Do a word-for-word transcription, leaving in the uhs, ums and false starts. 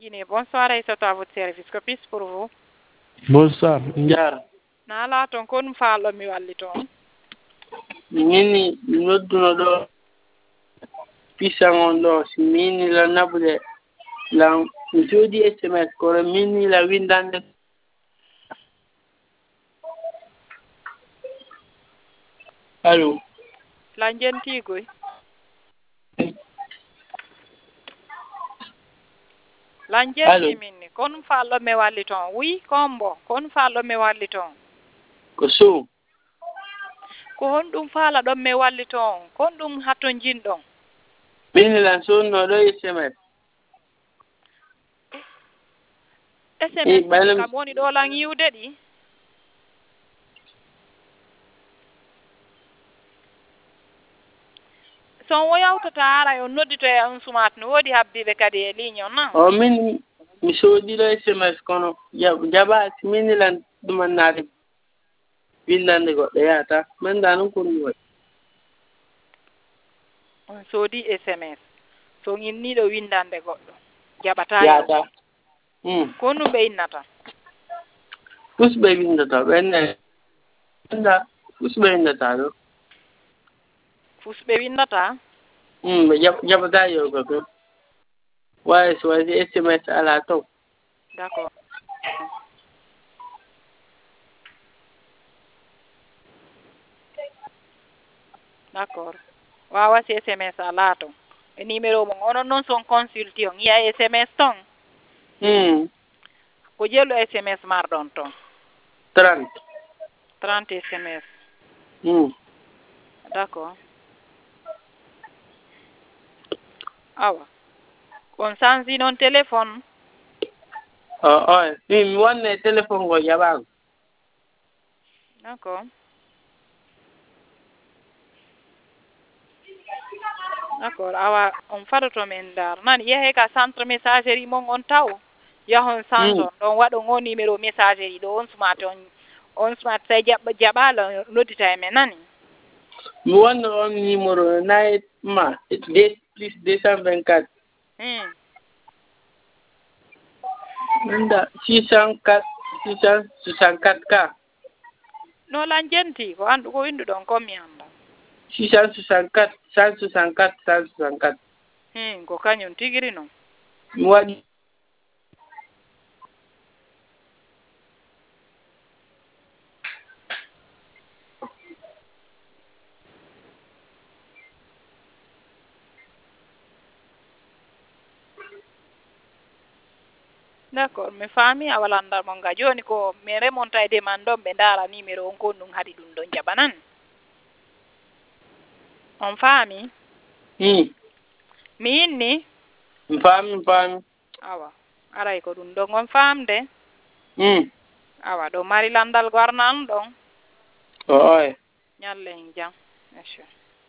Guinée, bonsoir Aïssatou à votre service. Que puis-je pour vous? Bonsoir, Ndiara. Nala ton kon faalo mi walli ton. Mini nodduno ɗo pisangon ɗo si mini la nabude la mi jooɗi S M S kono mini la windande. Allo. La jentigoy. La jenti minni kon faalo mi walli ton. Oui, kombo kon faalo mi walli ton. Ko sow. Ko honɗum faala ɗon mi walli ton. Kon ɗum hatto jinɗon. Mini lan sonno ɗo S M S. S M S kam woni ɗo lan yiwde ɗi. son wo yawtata ara on noddito e on sumat no woodi habdiɓe kadi e ligne on nan o min mi soodiɗo S M S kono jaɓa mini lan ɗumannade windande goɗɗo yahata manda noon ko ɗum waɗi on soodi S M S so inniɗo windande goɗɗo jaɓata yahata ko ɗum ɓe innata fus ɓe windata ɓenne anda fus ɓe windata ɗo fus ɓe windata ɓe jaɓata yewga ko wawi so waɗi S M S ala taw d' accord d' accord wawa si S M S ala ton e numéro mon onon noon son consulti on yiya S M S ton ko jello S M S marɗon ton trente trente S M S d' accord awa on changi noon téléphone o oy mi wonne téléphone ngo jaɓago d' accord d' accord awa on fadoto men dar nani yeehe ka centre messagerie mon on taw yahon change on ɗon waɗon o numéro messagerie ɗo on sumate on on sumate tawi jaɓ jaɓala noddita e men nani mi wonno on numéro nayi ma deux plus deux cent vingt quatre minda six cent quatre six cent soixante quatre ka no lan jenti ko andu ko windu ɗon comme mi anda six cent soixante quatre cent soixante quatre cent soixante quatre hin ko kañum tigiri noon mi waɗi d' accord mi faami a walandal mon ga joni ko mi remonta e demande ɗon ɓe ndaara numéro on kon ɗum haɗi ɗum ɗon jaɓa nan on faami mi inni mi faami mi faami awa aray ko ɗum ɗon on faamde awa ɗo mari landal gornan ɗon o oy ñalle en jam merci